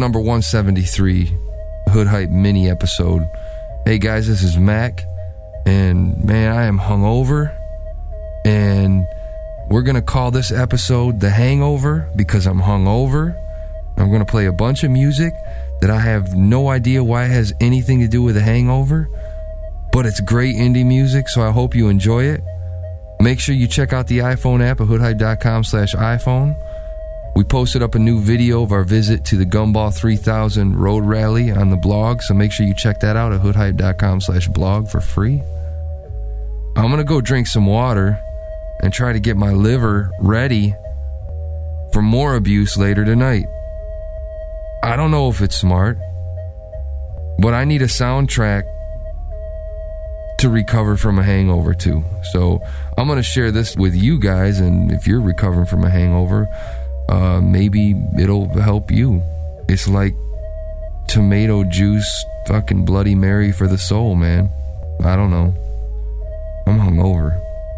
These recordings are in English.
number 173, Hood Hype mini episode. Hey guys, this is Mac, and man, I am hungover, and we're going to call this episode The Hangover because I'm hungover. I'm going to play a bunch of music that I have no idea why it has anything to do with a hangover, but it's great indie music, so I hope you enjoy it. Make sure you check out the iPhone app at hoodhype.com/iPhone. We posted up a new video of our visit to the Gumball 3000 Road Rally on the blog, so make sure you check that out at hoodhype.com/blog for free. I'm going to go drink some water and try to get my liver ready for more abuse later tonight. I don't know if it's smart, but I need a soundtrack to recover from a hangover too. So I'm going to share this with you guys, and if you're recovering from a hangover, maybe it'll help you. It's like tomato juice, fucking Bloody Mary for the soul, man. I don't know. I'm hungover.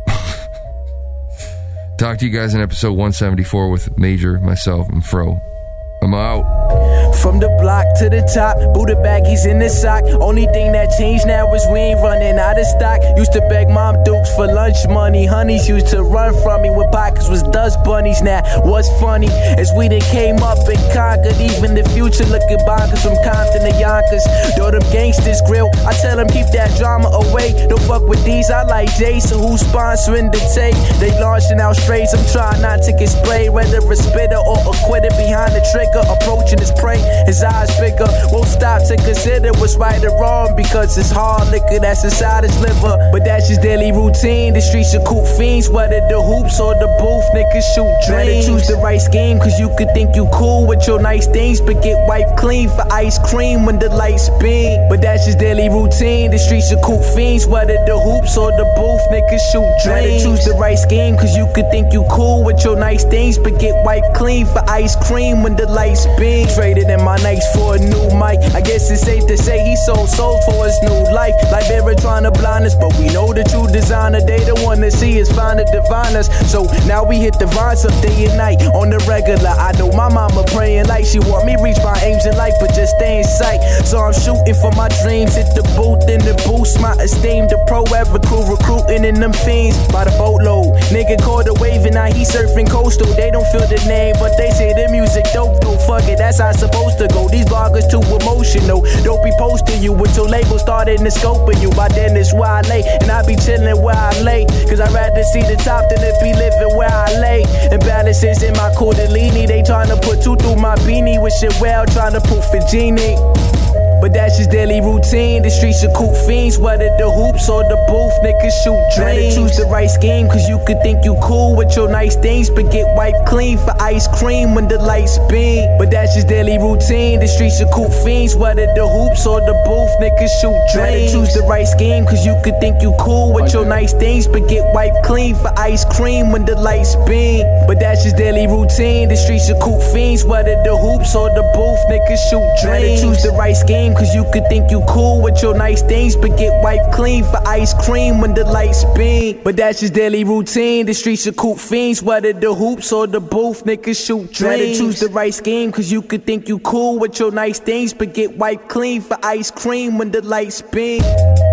Talk to you guys in episode 174 with Major, myself, and Fro. I'm out. From the block to the top, Buddha baggies in the sock. Only thing that changed now is we ain't running out of stock. Used to beg Mom Dukes for lunch money. Honeys used to run from me when pockets was dust bunnies. Now what's funny is we done came up and conquered. Even the future looking bonkers from Compton to Yonkers. Though them gangsters grill, I tell them keep that drama away. Don't fuck with these, I like Jason, who's sponsoring the tape. They launching out strays, I'm trying not to get sprayed. Whether a spitter or a quitter behind the trigger, approaching his prey. His eyes bigger, won't stop to consider what's right or wrong, because it's hard liquor that's inside his liver. But that's his daily routine. The streets are cool fiends, whether the hoops or the booth, niggas shoot dreams. Better choose the right scheme, cause you could think you cool with your nice things, but get wiped clean for ice cream when the lights beam. But that's his daily routine. The streets are cool fiends, whether the hoops or the booth, niggas shoot dreams. Better choose the right scheme, cause you could think you cool with your nice things, but get wiped clean for ice cream when the lights beam. Traded in my nights for a new mic. I guess it's safe to say he sold souls for his new life. Like they were trying to blind us, but we know the true designer. They the one to see us, find to divine us. So now we hit the vines up day and night on the regular. I know my mama praying like she want me reach my aims in life, but just stay in sight. So I'm shooting for my dreams. Hit the booth and the boost my esteem. The pro ever crew recruiting in them fiends by the boatload. Nigga caught a wave and now he surfing coastal. They don't feel the name, but they say the music dope. Though fuck it, that's how it's supposed to go. These bloggers too emotional. Don't be posting you until labels started to scoping you. By then it's where I lay, and I be chilling where I lay. Cause I'd rather see the top than it be living where I lay. And balances in my Cordellini. They trying to put two through my beanie. With shit well, trying to proof a genie. But that's his daily routine. The streets are cool fiends, whether the hoops or the booth, niggas shoot dreams. Better choose the right scheme, cause you could think you cool with your nice things, but get wiped clean for ice cream when the lights beam. But that's his daily routine. The streets are cool fiends, whether the hoops or the booth, niggas shoot dreams. Better choose the right scheme, cause you could think you cool with your nice things, but get wiped clean for ice cream when the lights beam. But that's his daily routine. The streets are cool fiends, whether the hoops or the booth, niggas shoot dreams. Better choose the right scheme, cause you could think you cool with your nice things, but get wiped clean for ice cream when the lights beam. But that's his daily routine. The streets are cool fiends, whether the hoops or the booth, niggas shoot dreams. Better choose the right scheme, cause you could think you cool with your nice things, but get wiped clean for ice cream when the lights beam.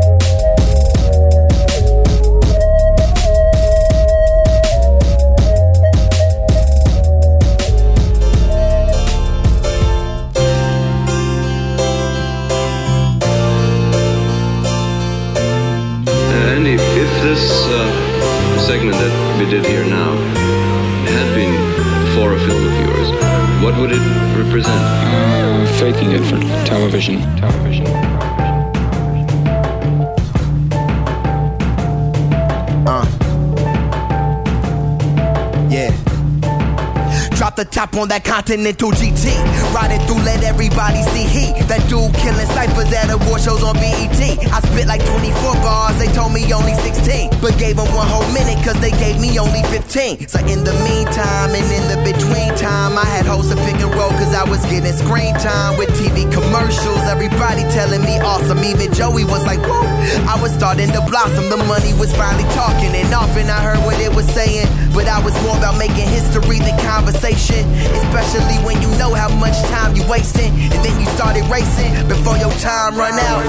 This segment that we did here now had been for a film of yours, what would it represent? Faking it for television. Yeah. Drop the top on that Continental GT. Ride it through, let everybody see heat. That dude killing ciphers at award shows on BET. I spit like 24 bars they told me only 16. But gave them one whole minute cause they gave me only 15. So in the meantime and in the between time, I had hoes to pick and roll cause I was getting screen time with TV commercials. Everybody telling me awesome, even Joey was like, whoa. I was starting to blossom, the money was finally talking. And often I heard what it was saying, but I was more about making history than conversation. Especially when you know how much time you wasting, and then you started racing before your time run out.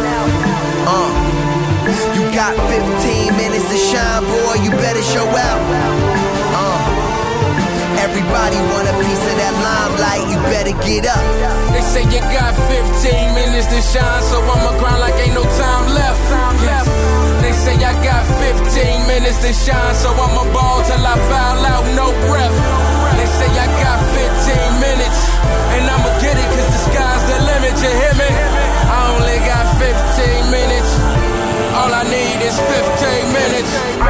You got 15 minutes to shine, boy, you better show out. Everybody want a piece of that limelight, you better get up. They say you got 15 minutes to shine, so I'ma grind like ain't no time left. They say I got 15 minutes to shine, so I'ma ball till I foul out, no breath. They say I got 15 minutes, and I'ma get it cause the sky's the limit, you hear me? I only got 15 minutes, all I need is 15 minutes.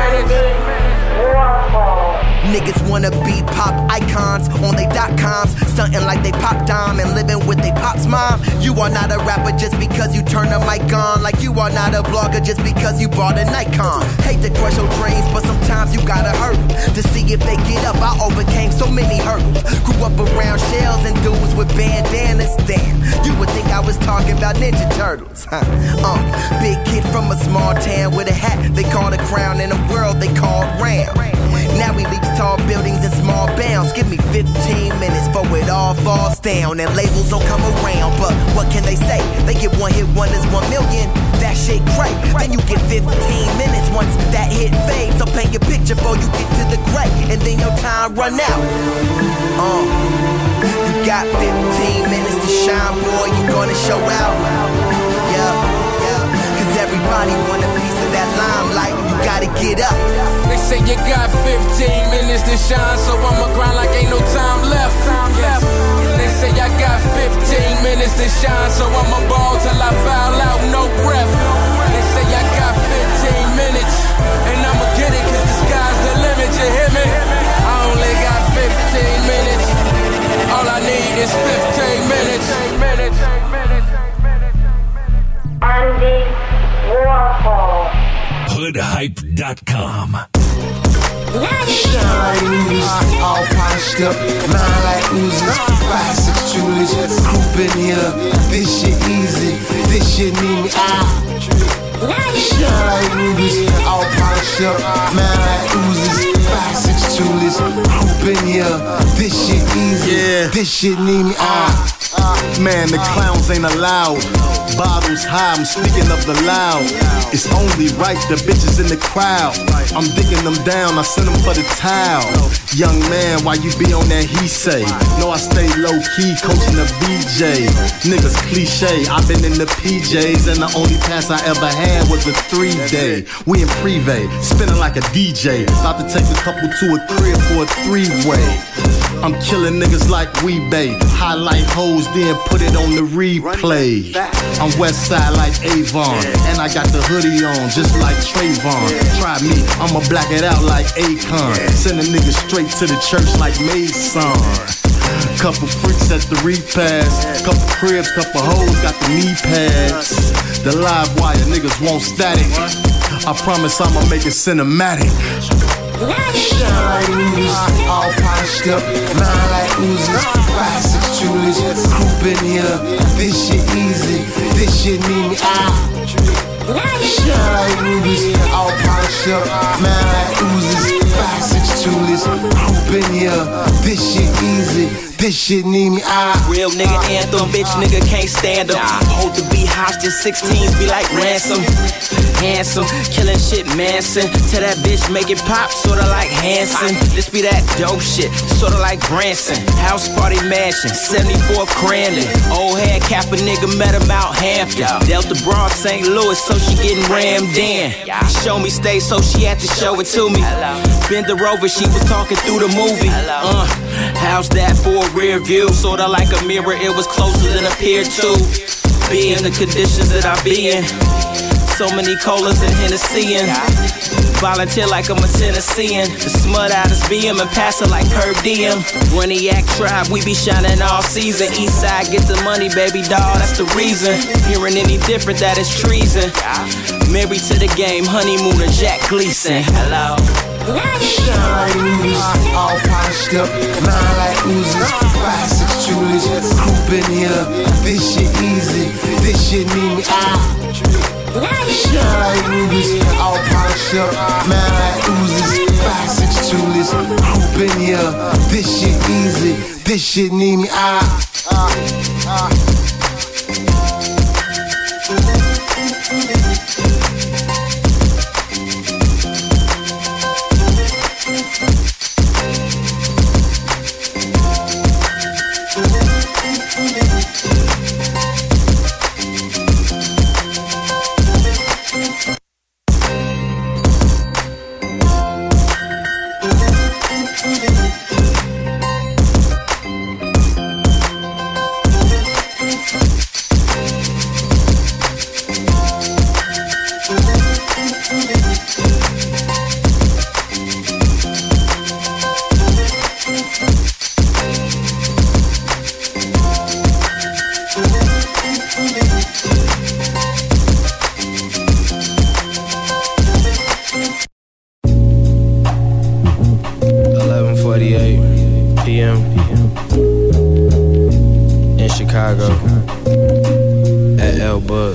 Niggas wanna be pop icons on they .coms, stunting like they pop dime and living with they pop's mom. You are not a rapper just because you turn a mic on, like you are not a blogger just because you bought a Nikon. Hate to crush your dreams, but sometimes you gotta hurt to see if they get up. I overcame so many hurdles, grew up around shells and dudes with bandanas. Damn, you would think I was talking about Ninja Turtles, huh? Big kid from a small town with a hat they call the crown, in a world they called Ram. Now we leap tall buildings in small bounds. Give me 15 minutes for it all falls down and labels don't come around. But what can they say? They get one hit wonders, 1 million. That shit great. Then you get 15 minutes once that hit fades. So paint your picture before you get to the gray, and then your time run out. You got 15 minutes to shine, boy. You gonna show out. Cause everybody want a piece of that limelight. You gotta get up. They say you got 15 minutes to shine, so I'ma grind like ain't no time left. They say I got 15 minutes to shine, so I'ma ball till I foul out, no breath. They say I got 15 minutes, and I'ma get it cause the sky's the limit, you hear me? I only got 15 minutes, all I need is 15 minutes. Andy Warhol. Hoodhype.com. Shine movies, all polished up, mine like oozes, 5'6" Julius, group in here. This shit easy, this shit need me. Shine movies, all polished up, mine like oozes, 5'6" Julius, group in here. This shit easy, this shit need me. Man, the clowns ain't allowed. Bottles high, I'm speaking of the loud. It's only right, the bitches in the crowd. I'm digging them down, I send them for the towel. Young man, why you be on that he say? No, I stay low key, coaching the BJ. Niggas cliche, I've been in the PJs, and the only pass I ever had was a 3-day. We in Privé, spinning like a DJ. About to take a couple to a crib for a 3-way. I'm killing niggas like Weebay. Highlight hoes, then put it on the replay. I'm west side like Avon, and I got the hoodie on just like Trayvon. Try me, I'ma black it out like Akon. Send a nigga straight to the church like Mason. Couple freaks at the repass, couple cribs, couple hoes got the knee pads. The live wire niggas want static. I promise I'ma make it cinematic. Shine movies, all polished up, mine like oozes, 5'6" Julius, group in here. This shit easy, this shit need me. Shine movies, all polished up, mine like oozes, 5'6" Julius, group in here. This shit easy, this shit need me. Real nigga anthem, bitch nigga can't stand them. Hold the beat hostage, 16s be like ransom. Handsome, killing shit Manson. Tell that bitch make it pop, sorta like Hanson. This be that dope shit, sorta like Branson. House party mansion, 74th Crandon. Old head Kappa nigga met him out Hampton. Delta Bronx, St. Louis, so she getting rammed in. Show me stay, so she had to show it to me. Bend her over, she was talking through the movie. How's that for a rear view? Sorta like a mirror, it was closer than appeared to. Be in the conditions that I be in. so many colas and Hennessy and volunteer like I'm a Tennessean. The smut out his BM and pass it like per diem. Reniac tribe, we be shining all season. Eastside get the money, baby doll, that's the reason. Hearing any different, that is treason. Married to the game, honeymooner Jack Gleason. Hello. Shawty's all polished up, mine like oozes, 5'6" Julius, croup in here. This shit easy, this shit need me. Shawty's all polished up, mine like oozes, 5'6" Julius, croup in here. This shit easy, this shit need me. 11:48 p.m. in Chicago at L-Bud.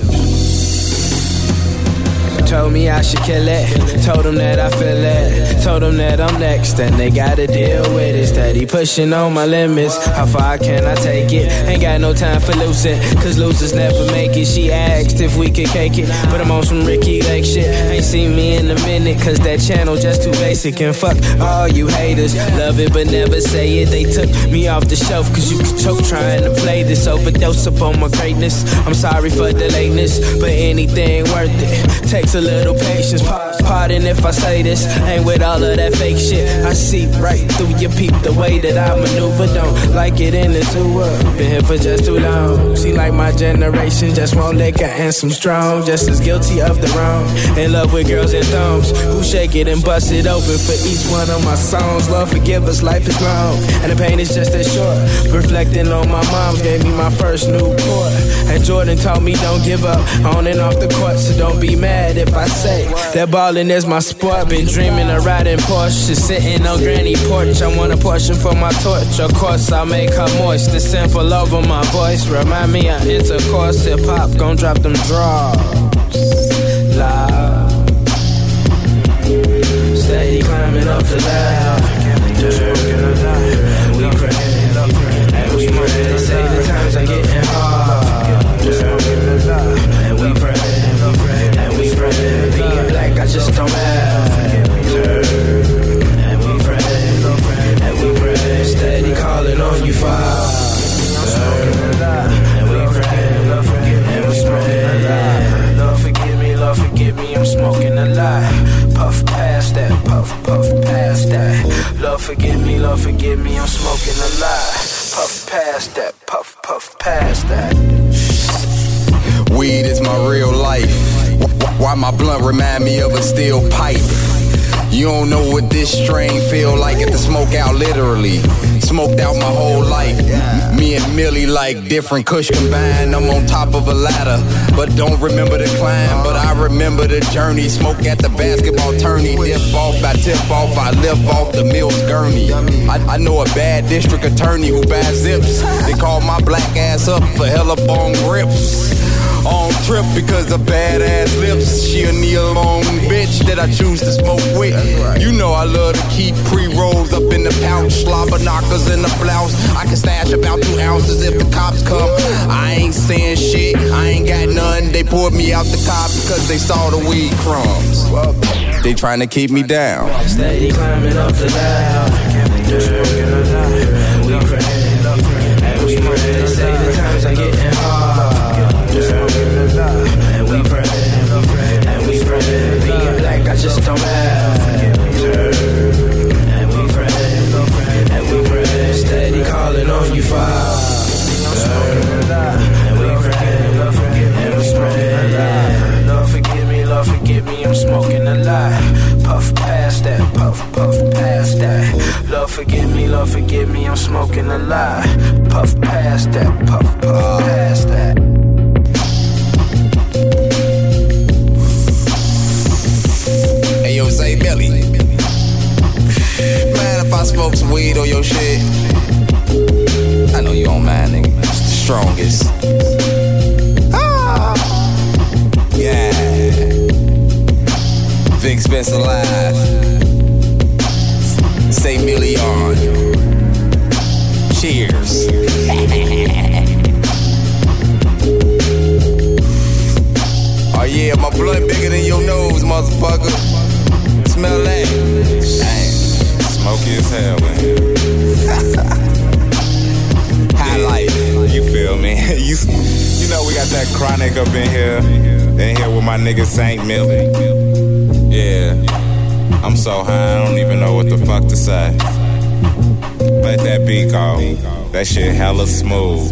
Told me I should kill it. Told them that I feel it. Told them that I'm next and they gotta deal with it. Steady pushing on my limits. How far can I take it? Ain't got no time for losing, cause losers never make it. She asked if we could cake it, but I'm on some Ricky Lake shit. Ain't seen me in a minute, cause that channel just too basic. And fuck all you haters, love it but never say it. They took me off the shelf, cause you could choke trying to play this. Overdose upon my greatness. I'm sorry for the lateness, but anything worth it takes a little patience. Pardon if I say this, ain't with all of that fake shit. I see right through your peep the way that I maneuver. Don't like it in the sewer. Been here for just too long. See like my generation just won't liquor and some strong. Just as guilty of the wrong. In love with girls and thumbs who shake it and bust it open for each one of my songs. Lord forgive us, life is long and the pain is just as short. Reflecting on my mom's gave me my first Newport. And Jordan taught me don't give up on and off the court. So don't be mad if I say that ballin' is my sport. Been dreaming of riding Porsche, sitting on granny porch. I want a portion for my torch. Of course I make her moist. The sample over my voice remind me of intercourse. Hip hop gon' drop them drops loud. Steady climbing up the ladder. We pray and we pray. They say the times are getting hard. And we pray and we pray. Being black, I just don't matter. And we pray and we pray. Steady calling on you, Father. And we pray and we pray. Lord forgive me, I'm smoking a lie. Puff past that, puff past that. Lord forgive me, I'm smoking a lie. Puff past that, puff past that. Weed is my real life. Why my blunt remind me of a steel pipe? You don't know what this strain feel like at the smoke out, literally. Smoked out my whole life. Me and Millie like different kush combined. I'm on top of a ladder, but don't remember the climb. But I remember the journey. Smoke at the basketball tourney. Dip off, I tip off, I live off the Mills gurney. I know a bad district attorney who buys zips. They call my black ass up for hella bong grips. On trip because of badass lips. She a knee-long bitch that I choose to smoke with. You know I love to keep pre-rolls up in the pouch. Slobber knockers in the blouse. I can stash about 2 ounces if the cops come. I ain't saying shit, I ain't got none. They pulled me out the car because they saw the weed crumbs. They trying to keep me down. Steady climbing up the ladder. And we pray and we pray. They say the times are getting hard. And we pray and we pray. Being black, I just don't matter. And we pray and we pray. Steady calling on you, Father. And we pray and we pray. Lord forgive me, Lord forgive me, I'm smoking a lie. Puff past that, puff past that. Hey yo, say Billy. Man, if I smoke some weed on your shit, I know you don't mind, nigga. It's the strongest. Ah, yeah. Vic Spencer live. Say million. Cheers. Oh yeah, my blood bigger than your nose, motherfucker. Smell that? Dang, smoky as hell, man. High life, you feel me? you know we got that chronic up in here with my nigga Saint Millie. Yeah, I'm so high, I don't even know what the fuck to say. Let that beat go. That shit hella smooth.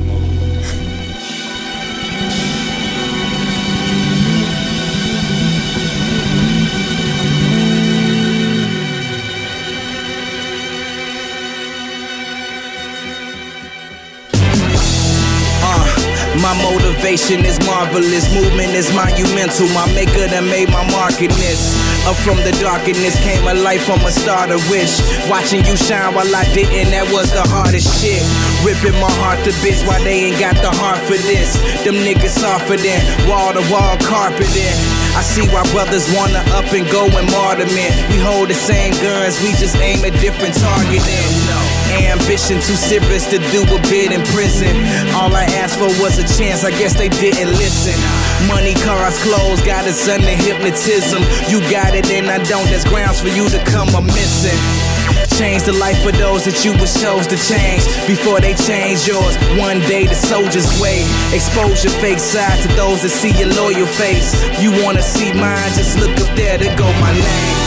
My motivation is marvelous, movement is monumental. My maker that made my mark in this. Up from the darkness came a life from a starter wish. Watching you shine while I didn't, that was the hardest shit. Ripping my heart to bits while they ain't got the heart for this. Them niggas softer than wall-to-wall carpeting. I see why brothers wanna up and go and martyrdom. We hold the same guns, we just aim at different targeting. Ambition too serious to do a bit in prison. All I asked for was a chance, I guess they didn't listen. Money, cars, clothes, got us under hypnotism. You got it and I don't, that's grounds for you to come a missing. Change the life of those that you was chose to change before they change yours. One day the soldier's way. Expose your fake side to those that see your loyal face. You wanna see mine, just look up there, there go my name.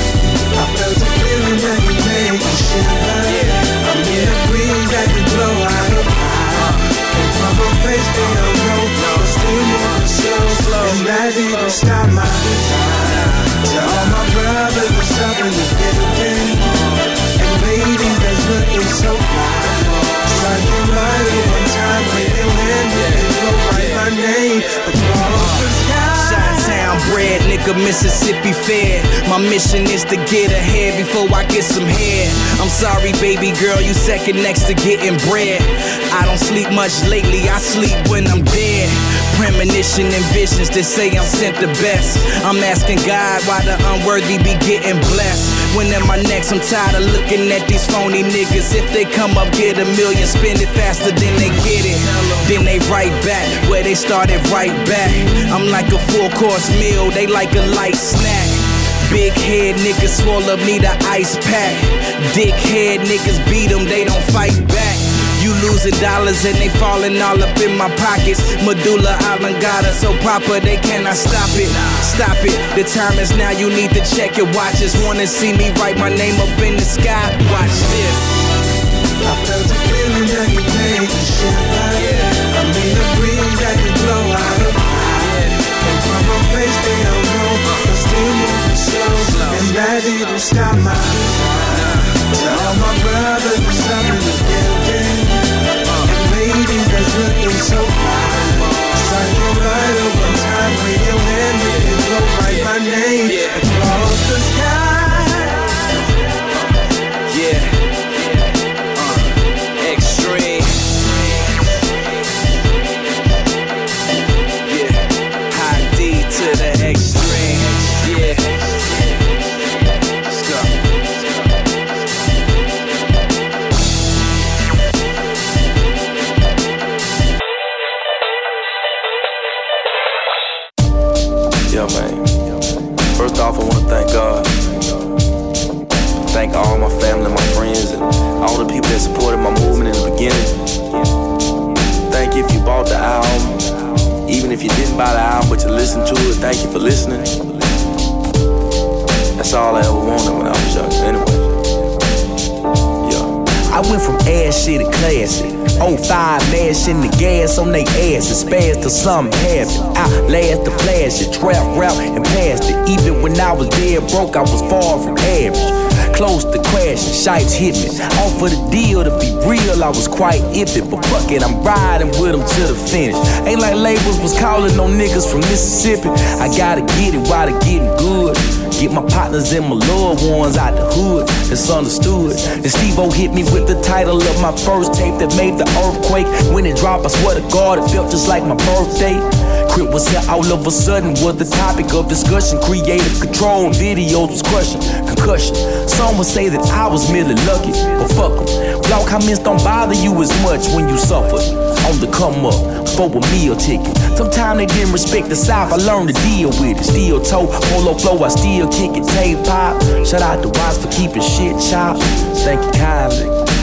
I felt the feeling that you made me shine. I'm in the breeze that can blow out of high. And from a place they don't know, but still more slow. And that didn't stop my desire. To all my brothers what's up in the building. And ladies that's looking so fly. Striking right at one time with your hand, and go write my name across the sky. Chi-town bred, nigga, Mississippi fed. My mission is to get ahead before I get some head. I'm sorry, baby girl, you second next to getting bread. I don't sleep much lately, I sleep when I'm dead. Premonition and visions that say I'm sent the best. I'm asking God why the unworthy be getting blessed. When am I next? I'm tired of looking at these phony niggas. If they come up, get $1 million, spend it faster than they get it. Then they right back where they started right back. I'm like a full course meal, they like a light snack. Big head niggas swallow me the ice pack. Dick head niggas beat them, they don't fight back. You losing dollars and they falling all up in my pockets. Medulla oblongata so proper they cannot stop it. Stop it, the time is now, you need to check your watches. Wanna see me write my name up in the sky? Watch this. I felt the feeling that you made me shine. I'm in the breeze that can blow out of high. And from a place they don't know, but still moving slow. And that didn't stop my desire. To all my brothers what's up in the building. And ladies that's looking so fly. Striking right over time with your hand, you can go write my name across the sky. Extreme. High D to the extreme. Let's go. Yeah, man. First off, I want to thank God. Thank all my family, my friends, and all the people that supported my movement in the beginning. Thank you if you bought the album. Even if you didn't buy the album, but you listened to it, thank you for listening. That's all I ever wanted when I was young. Anyway, yeah. I went from ass shit to classic. 05 mashing the gas on they ass. It spaz till something happened. I last the flash, it trap, rap, and passed it. Even when I was dead broke, I was far from average. close to crashing, shites hit me. Off of the deal, to be real, I was quite iffy. But fuck it, I'm riding with them to the finish. Ain't like labels was calling on niggas from Mississippi. I gotta get it while they getting good. Get my partners and my loved ones out the hood that's understood. And Steve-O hit me with the title of my first tape that made the earthquake. When it dropped, I swear to God, it felt just like my birthday. Crip was here all of a sudden was the topic of discussion. Creative control, videos was crushing. Concussion, some would say that I was merely lucky, but fuck them. Blog comments don't bother you as much when you suffer. On the come up, for a meal ticket. Sometimes they didn't respect the South, I learned to deal with it. Steel toe, polo flow, I still kick it, tape pop. Shout out to Watts for keeping shit chopped. Thank you kindly.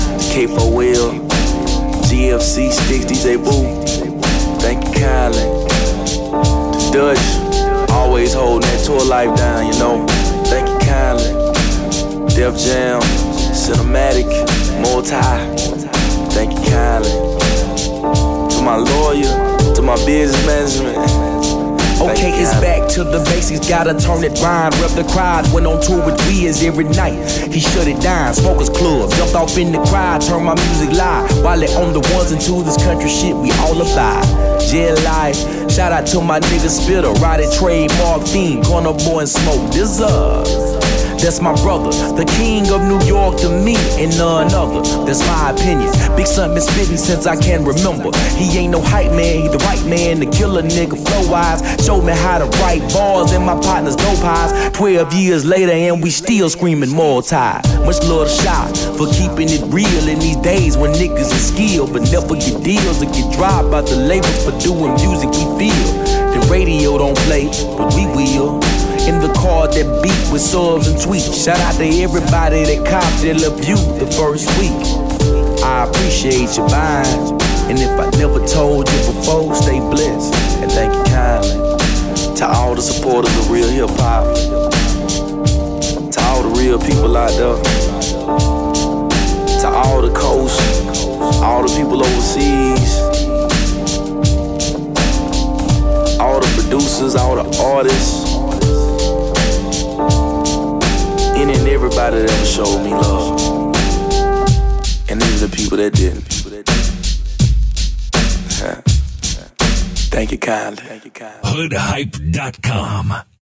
K4L, GFC, Sticks, DJ Boo. Thank you kindly. The Dutch, always holding that tour life down, you know. Thank you kindly. Def Jam, Cinematic, Multi. Thank you kindly. To my lawyer, to my business management. Okay, it's back to the basics, gotta turn it round. Rep the crowd, went on tour with Wiz every night. He shut it down, Smokers Club, jumped off in the crowd, turned my music live. While they on the ones and twos, this country shit, we all alive. Jail life, shout out to my nigga Spitter, Roddy Trademark Fiend, Corner Boy and Smoke this up. That's my brother, the king of New York to me and none other. That's my opinion. Big Son been spitting since I can remember. He ain't no hype man, he the right man to kill a nigga flow-wise. Showed me how to write bars and my partner's dope eyes. 12 years later and we still screaming multi. Much love to Shot for keeping it real in these days when niggas is skilled but never get deals or get dropped by the label for doing music we feel. The radio don't play, but we will. In the car that beat with subs and tweets. Shout out to everybody that copped their LaView the first week. I appreciate you buying. And if I never told you before, stay blessed. And thank you kindly. To all the supporters of real hip hop. To all the real people out there. To all the coast. All the people overseas. All the producers, all the artists. Any and everybody that ever showed me love. And even the people that didn't. Thank you kindly. Hoodhype.com